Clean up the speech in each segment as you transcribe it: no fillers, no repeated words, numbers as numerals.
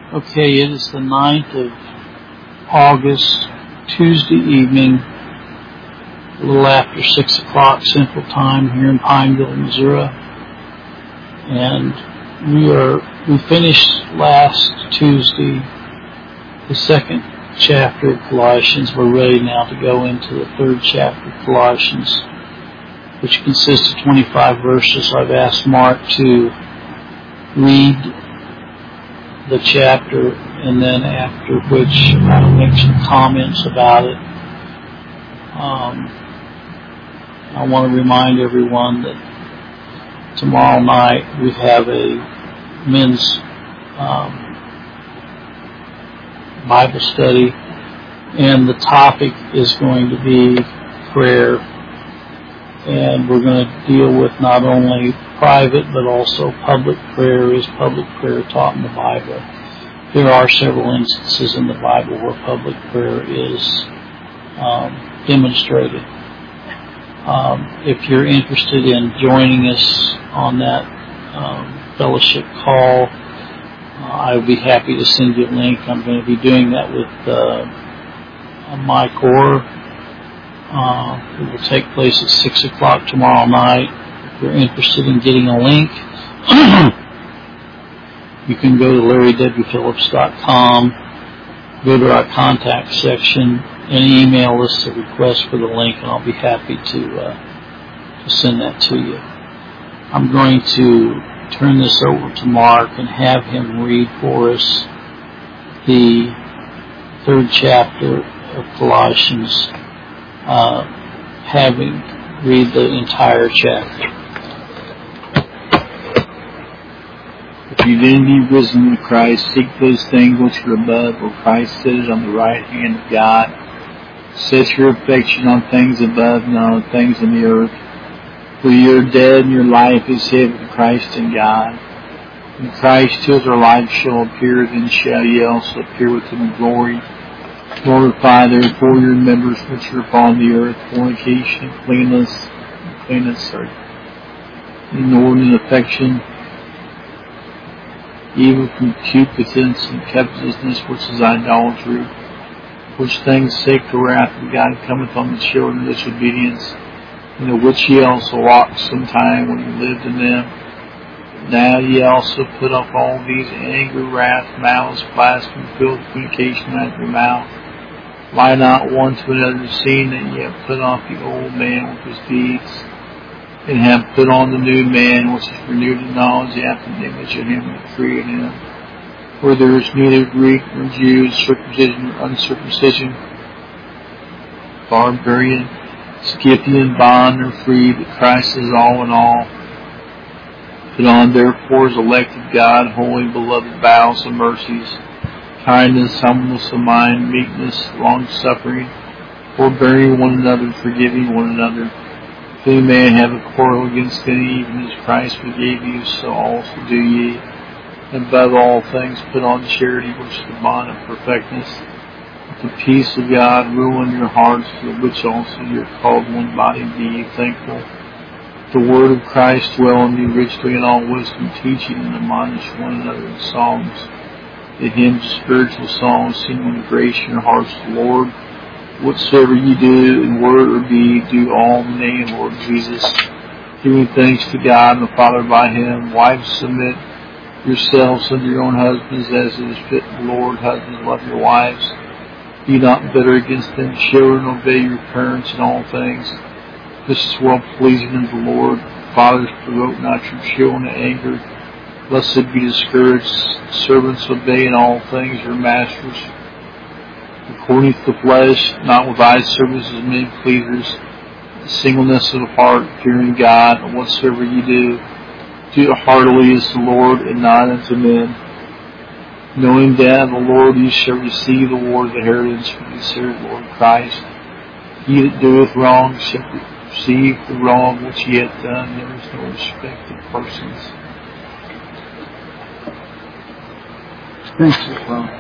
Okay, it is the 9th of August, Tuesday evening, a little after 6 o'clock Central Time here in Pineville, Missouri. And we finished last Tuesday the second chapter of Colossians. We're ready now to go into the third chapter of Colossians, which consists of 25 verses. I've asked Mark to read the chapter, and then after which I'll make some comments about it. I want to remind everyone that tomorrow night we have a men's Bible study, and the topic is going to be prayer. And we're going to deal with not only private but also public prayer. Is public prayer taught in the Bible? There are several instances in the Bible where public prayer is demonstrated. If you're interested in joining us on that fellowship call, I would be happy to send you a link. I'm going to be doing that with Mike Orr. It will take place at 6 o'clock tomorrow night. If you're interested in getting a link, you can go to LarryWPhillips.com, go to our contact section, and email us a request for the link, and I'll be happy to send that to you. I'm going to turn this over to Mark and have him read for us the third chapter of Colossians, having read the entire chapter. If you then be risen with Christ, seek those things which are above, where Christ sits on the right hand of God. Set your affection on things above, not on things on the earth. For you are dead, and your life is hid with Christ in God. When Christ, who is our life, shall appear, then shall ye also appear with him in glory. Glorify therefore your members which are upon the earth, fornication, inordinate affection, evil concupiscence, and covetousness, which is idolatry, which things sake the wrath of God cometh on the children of disobedience, in which ye also walked sometime when ye lived in them. Now ye also put off all these: anger, wrath, malice, blasphemy, filth, communication out of your mouth. Lie not one to another, seeing that ye have put off the old man with his deeds, and have put on the new man, which is renewed in knowledge after the image of him that created him. For there is neither Greek nor Jew, circumcision or uncircumcision, barbarian, Scythian, bond or free, but Christ is all in all. Put on therefore as elect of God, holy, beloved, bowels and mercies, kindness, humbleness of mind, meekness, long-suffering, forbearing one another, forgiving one another. If any man have a quarrel against any, even as Christ forgave you, so also do ye. And above all things put on charity, which is the bond of perfectness. The peace of God rule in your hearts, for which also you are called one body, be ye thankful. The word of Christ dwell in you richly in all wisdom, teaching and admonish one another in psalms, the hymns, spiritual songs, singing with grace in your hearts to the Lord. Whatsoever ye do in word or deed, do all in the name of the Lord Jesus, giving thanks to God and the Father by him. Wives, submit yourselves unto your own husbands, as it is fit the Lord. Husbands, love your wives. Be not bitter against them. Children, obey your parents in all things. This is well pleasing unto the Lord. Fathers, provoke not your children to anger, lest they be discouraged. Servants, obey in all things your masters, according to the flesh, not with eye service as men pleasers, the singleness of the heart, fearing God. And whatsoever ye do, do it heartily as the Lord, and not unto men, knowing that of the Lord ye shall receive the reward of the inheritance, for ye serve the Lord Christ. He that doeth wrong shall receive the wrong which he hath done. There is no respect of persons. Thank you, Father.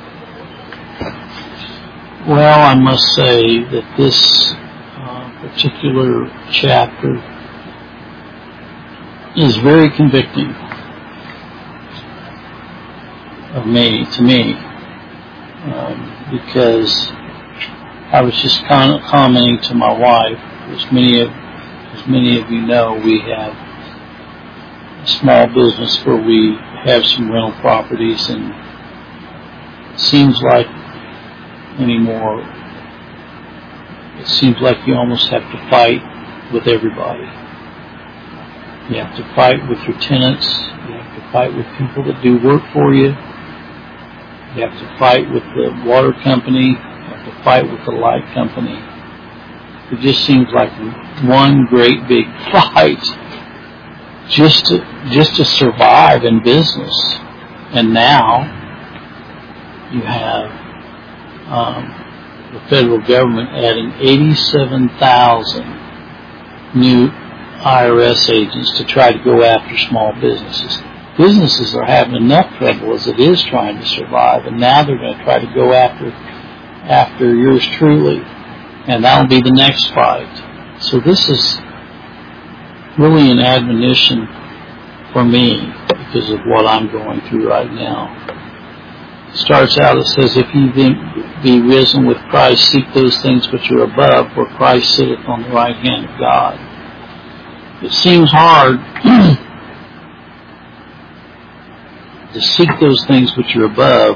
Well, I must say that this particular chapter is very convicting. to me, because I was just commenting to my wife, as many of you know, we have a small business where we have some rental properties, and it seems like anymore, it seems like you almost have to fight with everybody. You have to fight with your tenants. You have to fight with people that do work for you. You have to fight with the water company. You have to fight with the light company. It just seems like one great big fight just to survive in business. And now you have the federal government adding 87,000 new IRS agents to try to go after small businesses. Businesses are having enough trouble as it is trying to survive, and now they're going to try to go after yours truly, and that'll be the next fight. So this is really an admonition for me because of what I'm going through right now. It starts out, it says, if you be risen with Christ, seek those things which are above, where Christ sitteth on the right hand of God. It seems hard to seek those things which are above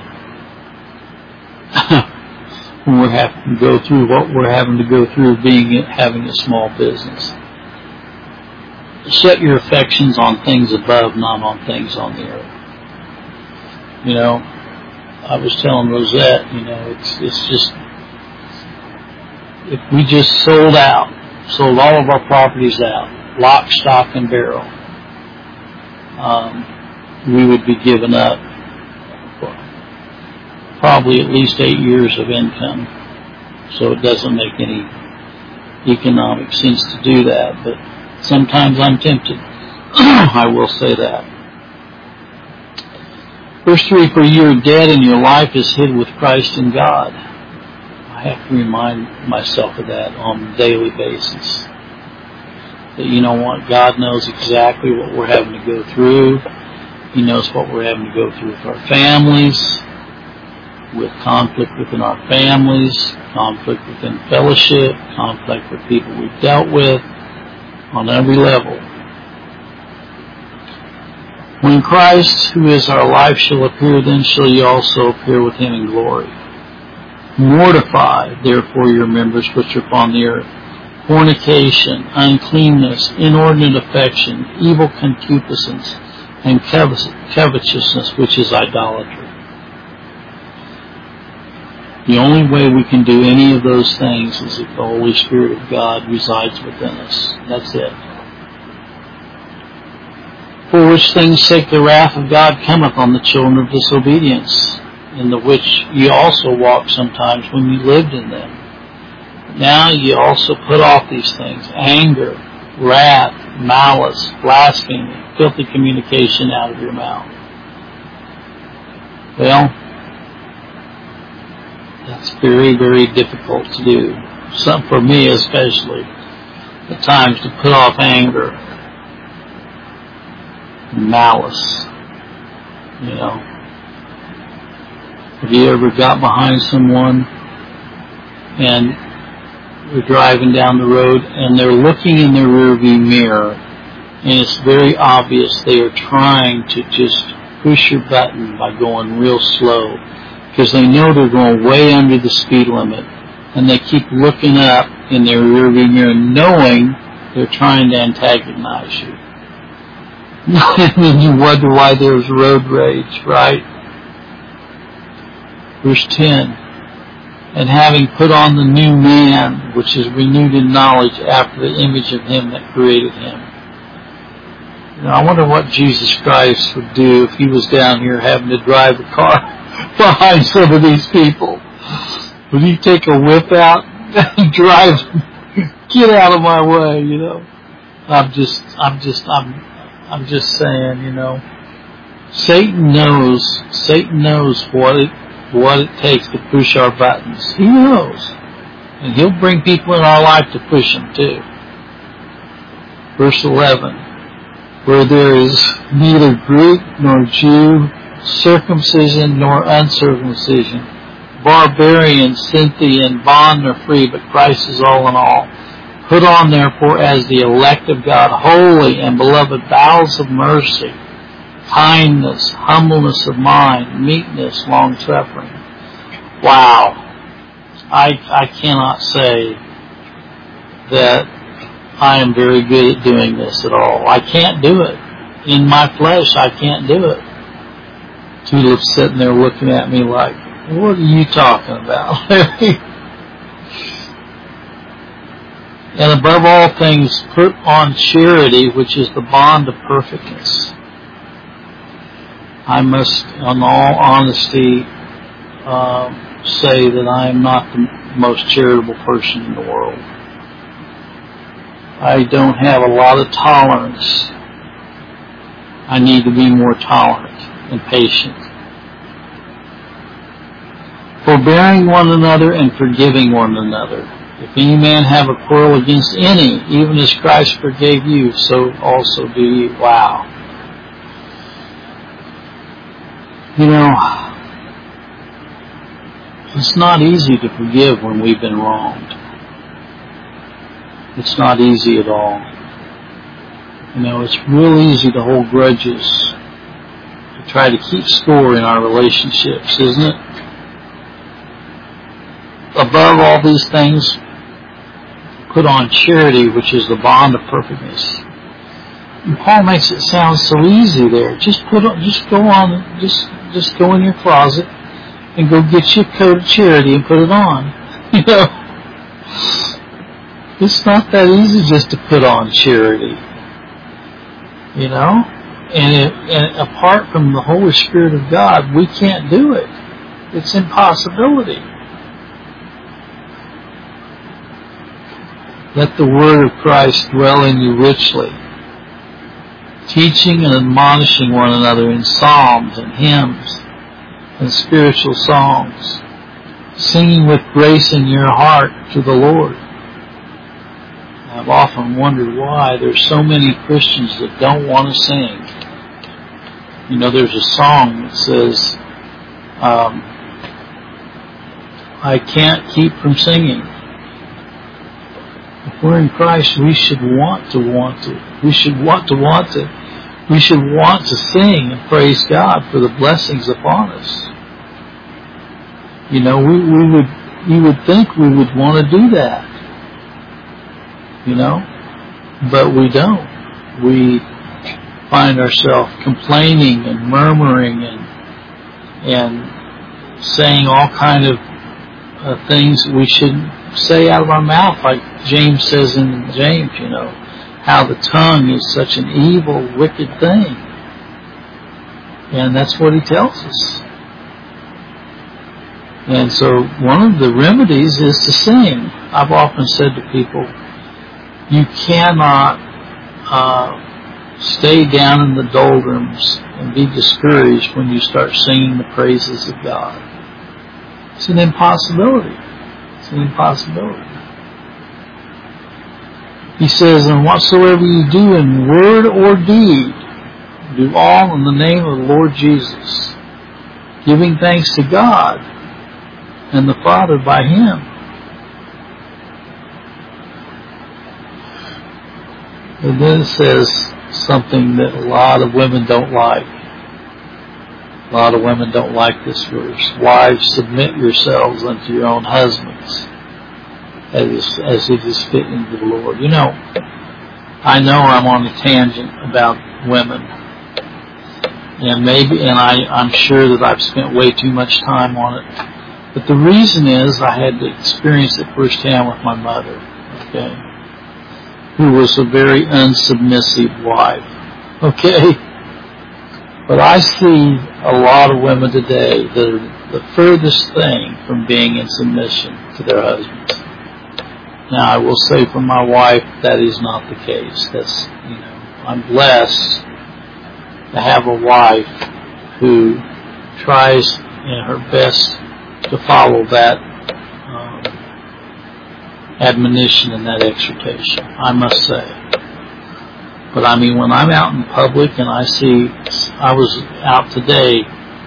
when we're having to go through what we're having to go through having a small business. Set your affections on things above, not on things on the earth. You know, I was telling Rosette, you know, it's just, if we just sold all of our properties out, lock, stock, and barrel, we would be giving up probably at least 8 years of income. So it doesn't make any economic sense to do that, but sometimes I'm tempted. I will say that. Verse 3, for you are dead and your life is hid with Christ in God. I have to remind myself of that on a daily basis. That, you know what, God knows exactly what we're having to go through. He knows what we're having to go through with our families, with conflict within our families, conflict within fellowship, conflict with people we've dealt with, on every level. When Christ, who is our life, shall appear, then shall ye also appear with him in glory. Mortify, therefore, your members which are upon the earth: fornication, uncleanness, inordinate affection, evil concupiscence, and covetousness, which is idolatry. The only way we can do any of those things is if the Holy Spirit of God resides within us. That's it. For which things sake the wrath of God cometh on the children of disobedience, in the which ye also walked sometimes when ye lived in them. Now ye also put off these things: anger, wrath, malice, blasphemy, filthy communication out of your mouth. Well, that's very, very difficult to do. For me especially, at times, to put off anger, malice. You know, have you ever got behind someone and you're driving down the road and they're looking in their rearview mirror and it's very obvious they are trying to just push your button by going real slow because they know they're going way under the speed limit, and they keep looking up in their rearview mirror knowing they're trying to antagonize you. And then you wonder why there's road rage, right? Verse 10, and having put on the new man, which is renewed in knowledge after the image of him that created him. Now, I wonder what Jesus Christ would do if he was down here having to drive a car behind some of these people. Would he take a whip out and drive, get out of my way, you know? I'm just saying, you know, Satan knows what it takes to push our buttons. He knows. And he'll bring people in our life to push them too. Verse 11, where there is neither Greek nor Jew, circumcision nor uncircumcision, barbarian, Scythian, bond nor free, but Christ is all in all. Put on, therefore, as the elect of God, holy and beloved, bowels of mercy, kindness, humbleness of mind, meekness, long-suffering. Wow. I cannot say that I am very good at doing this at all. I can't do it. In my flesh, I can't do it. Tulip's sitting there looking at me like, what are you talking about, Larry? And above all things, put on charity, which is the bond of perfectness. I must, in all honesty, say that I am not the most charitable person in the world. I don't have a lot of tolerance. I need to be more tolerant and patient. Forbearing one another and forgiving one another. If any man have a quarrel against any, even as Christ forgave you, so also do you. Wow. You know, it's not easy to forgive when we've been wronged. It's not easy at all. You know, it's real easy to hold grudges, to try to keep score in our relationships, isn't it? Above all these things, put on charity, which is the bond of perfectness. And Paul makes it sound so easy there. Just go in your closet and go get your coat of charity and put it on. You know, it's not that easy just to put on charity. You know, and apart from the Holy Spirit of God, we can't do it. It's impossibility. Let the word of Christ dwell in you richly, teaching and admonishing one another in psalms and hymns and spiritual songs, singing with grace in your heart to the Lord. I've often wondered why there's so many Christians that don't want to sing. You know, there's a song that says, I can't keep from singing. If we're in Christ, we should want to. We should want to sing and praise God for the blessings upon us. You know, you would think we would want to do that. You know, but we don't. We find ourselves complaining and murmuring and saying all kind of things that we shouldn't say out of our mouth, like James says in James, you know, how the tongue is such an evil, wicked thing. And that's what he tells us. And so one of the remedies is to sing. I've often said to people, you cannot stay down in the doldrums and be discouraged when you start singing the praises of God. It's an impossibility. It's an impossibility. He says, and whatsoever you do in word or deed, do all in the name of the Lord Jesus, giving thanks to God and the Father by Him. And then it says something that a lot of women don't like. A lot of women don't like this verse. Wives, submit yourselves unto your own husbands, as it is fitting to the Lord. You know, I know I'm on a tangent about women, and I'm sure that I've spent way too much time on it. But the reason is I had to experience it firsthand with my mother, okay, who was a very unsubmissive wife, okay? But I see a lot of women today that are the furthest thing from being in submission to their husbands. Now, I will say for my wife, that is not the case. That's, you know, I'm blessed to have a wife who tries in her best to follow that admonition and that exhortation, I must say. But I mean, when I'm out in public and I was out today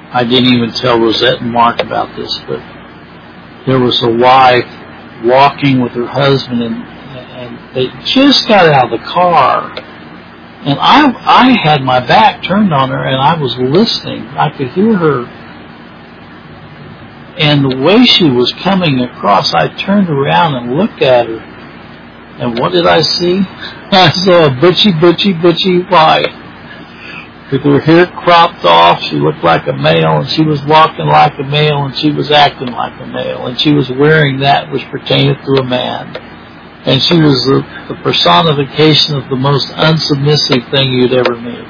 I didn't even tell Rosette and Mark about this, but there was a wife walking with her husband, and they just got out of the car. And I had my back turned on her, and I was listening. I could hear her. And the way she was coming across, I turned around and looked at her. And what did I see? I saw a butchy wife. With her hair cropped off, she looked like a male, and she was walking like a male, and she was acting like a male, and she was wearing that which pertaineth to a man. And she was the personification of the most unsubmissive thing you'd ever meet.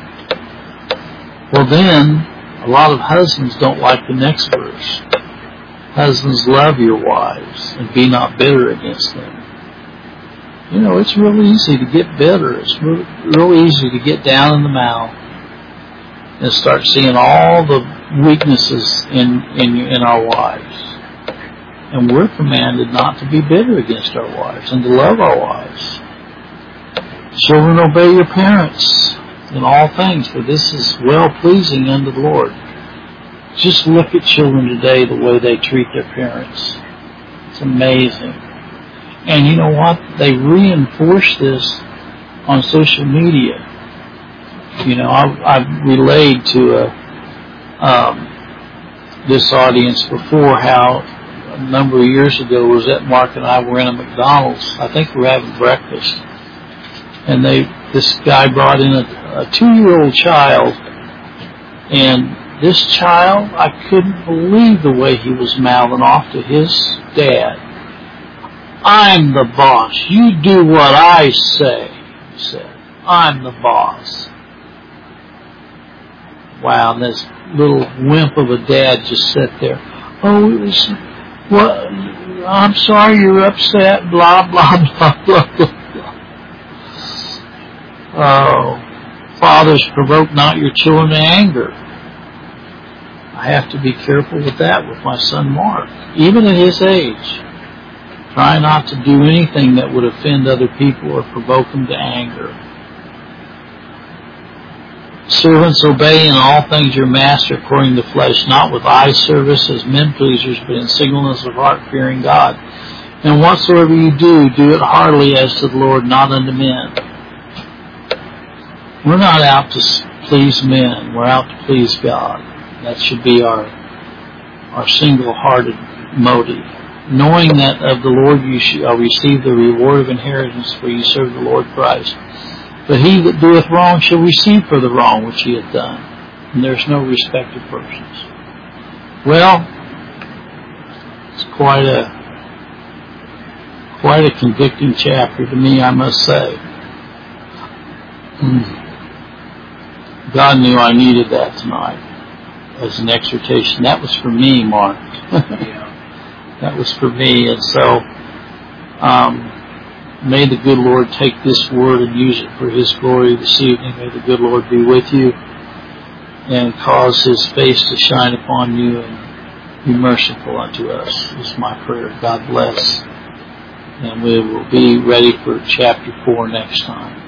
Well then, a lot of husbands don't like the next verse. Husbands, love your wives, and be not bitter against them. You know, it's real easy to get bitter. It's real easy to get down in the mouth and start seeing all the weaknesses in our wives. And we're commanded not to be bitter against our wives and to love our wives. Children, obey your parents in all things, for this is well-pleasing unto the Lord. Just look at children today, the way they treat their parents. It's amazing. And you know what? They reinforce this on social media. You know, I've relayed to this audience before how a number of years ago, Rosette, Mark, and I were in a McDonald's. I think we were having breakfast. And this guy brought in a 2-year-old child. And this child, I couldn't believe the way he was mouthing off to his dad. I'm the boss. You do what I say, he said. I'm the boss. Wow, and this little wimp of a dad just sat there. Oh, what? I'm sorry you're upset, blah, blah, blah, blah, blah. Oh, fathers, provoke not your children to anger. I have to be careful with that with my son Mark, even at his age. Try not to do anything that would offend other people or provoke them to anger. Servants, obey in all things your master according to the flesh, not with eye service as men pleasers, but in singleness of heart, fearing God. And whatsoever you do, do it heartily as to the Lord, not unto men. We're not out to please men. We're out to please God. That should be our single-hearted motive. Knowing that of the Lord you shall receive the reward of inheritance, for you serve the Lord Christ. But he that doeth wrong shall receive for the wrong which he hath done. And there's no respect of persons. Well, it's quite a convicting chapter to me, I must say. God knew I needed that tonight as an exhortation. That was for me, Mark. That was for me. And so, may the good Lord take this word and use it for His glory this evening. May the good Lord be with you and cause His face to shine upon you and be merciful unto us. This is my prayer. God bless. And we will be ready for chapter 4 next time.